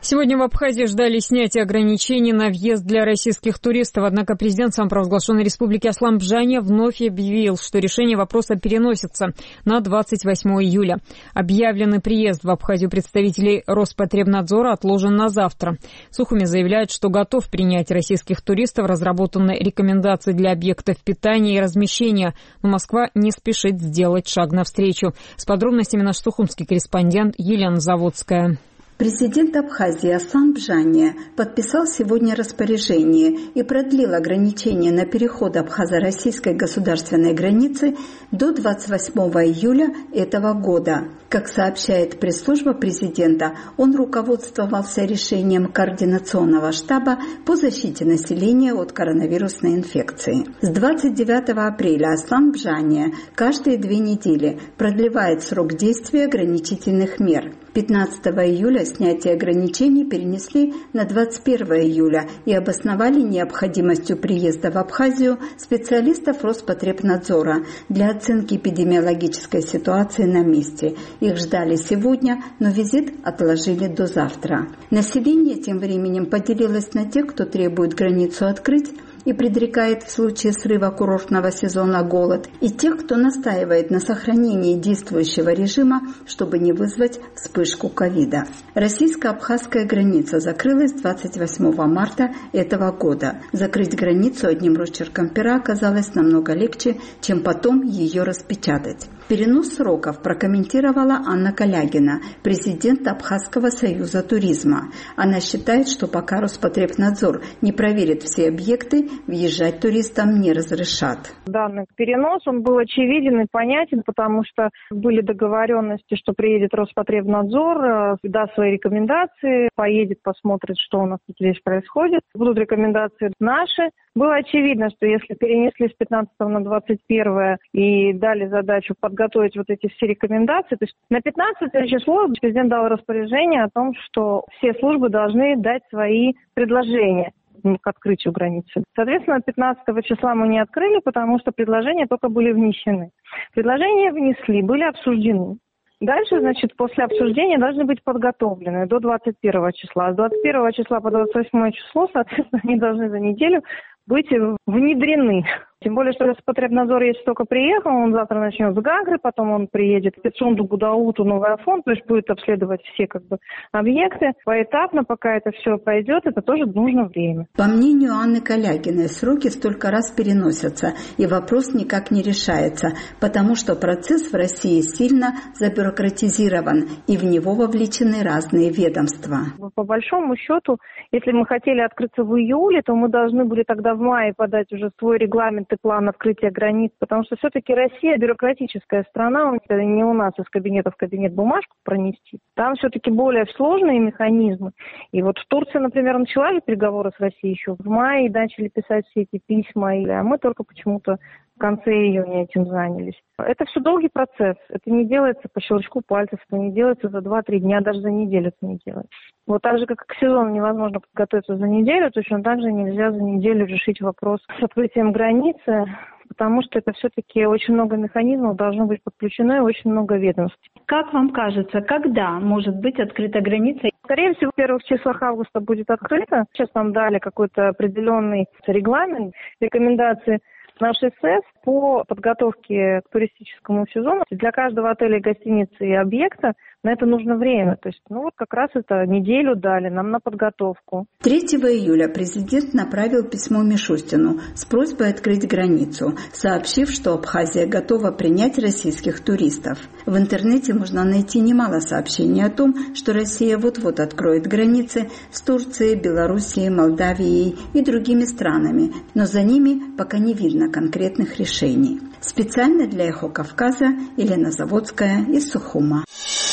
Сегодня в Абхазии ждали снятия ограничений на въезд для российских туристов. Однако президент самопровозглашенной республики Аслан Бжания вновь объявил, что решение вопроса переносится на 28 июля. Объявленный приезд в Абхазию представителей Роспотребнадзора отложен на завтра. Сухуми заявляет, что готов принять российских туристов, разработаны рекомендации для объектов питания и размещения. Но Москва не спешит сделать шаг навстречу. С подробностями наш сухумский корреспондент Елена Заводская. Президент Абхазии Аслан Бжания подписал сегодня распоряжение и продлил ограничения на переход абхазо-российской государственной границы до 28 июля этого года. Как сообщает пресс-служба президента, он руководствовался решением Координационного штаба по защите населения от коронавирусной инфекции. С 29 апреля Аслан Бжания каждые 2 недели продлевает срок действия ограничительных мер. 15 июля снятие ограничений перенесли на 21 июля и обосновали необходимостью приезда в Абхазию специалистов Роспотребнадзора для оценки эпидемиологической ситуации на месте. Их ждали сегодня, но визит отложили до завтра. Население тем временем поделилось на тех, кто требует границу открыть и предрекает в случае срыва курортного сезона голод, и тех, кто настаивает на сохранении действующего режима, чтобы не вызвать вспышку ковида. Российско-абхазская граница закрылась 28 марта этого года. Закрыть границу одним росчерком пера оказалось намного легче, чем потом ее распечатать. Перенос сроков прокомментировала Анна Калягина, президент Абхазского союза туризма. Она считает, что пока Роспотребнадзор не проверит все объекты, въезжать туристам не разрешат. Данный перенос, он был очевиден и понятен, потому что были договоренности, что приедет Роспотребнадзор, даст свои рекомендации, поедет, посмотрит, что у нас тут здесь происходит. Будут рекомендации наши. Было очевидно, что если перенесли с 15 на 21 и дали задачу подготовить вот эти все рекомендации, то есть на 15 число президент дал распоряжение о том, что все службы должны дать свои предложения к открытию границы. Соответственно, 15 числа мы не открыли, потому что предложения только были внесены. Предложения внесли, были обсуждены. Дальше, значит, после обсуждения должны быть подготовлены до 21 числа. С 21 числа по 28 число, соответственно, они должны за неделю быть внедрены. Тем более, что Роспотребнадзор, если только приехал, он завтра начнет с Гагры, потом он приедет в Пицунду, Гудауту, Новый Афон, то есть будет обследовать все объекты. Поэтапно, пока это все пройдет, это тоже нужно время. По мнению Анны Калягиной, сроки столько раз переносятся, и вопрос никак не решается, потому что процесс в России сильно забюрократизирован, и в него вовлечены разные ведомства. По большому счету, если мы хотели открыться в июле, то мы должны были тогда в мае подать уже свой регламент и план открытия границ, потому что все-таки Россия бюрократическая страна, не у нас из кабинета в кабинет бумажку пронести. Там все-таки более сложные механизмы. И вот в Турции, например, начала переговоры с Россией еще в мае и начали писать все эти письма, а мы только почему-то в конце июня этим занялись. Это все долгий процесс. Это не делается по щелчку пальцев, это не делается за 2-3 дня, даже за неделю это не делается. Вот так же, как к сезону невозможно подготовиться за неделю, точно так же нельзя за неделю решить вопрос с открытием границы, потому что это все-таки очень много механизмов должно быть подключено и очень много ведомств. Как вам кажется, когда может быть открыта граница? Скорее всего, в первых числах августа будет открыто. Сейчас нам дали какой-то определенный регламент, рекомендации нашей СЭС по подготовке к туристическому сезону. Для каждого отеля, гостиницы и объекта на это нужно время. То есть, как раз это неделю дали нам на подготовку. 3 июля президент направил письмо Мишустину с просьбой открыть границу, сообщив, что Абхазия готова принять российских туристов. В интернете можно найти немало сообщений о том, что Россия вот-вот откроет границы с Турцией, Белоруссией, Молдавией и другими странами, но за ними пока не видно конкретных решений. Специально для «Эхо Кавказа» Елена Заводская из Сухума.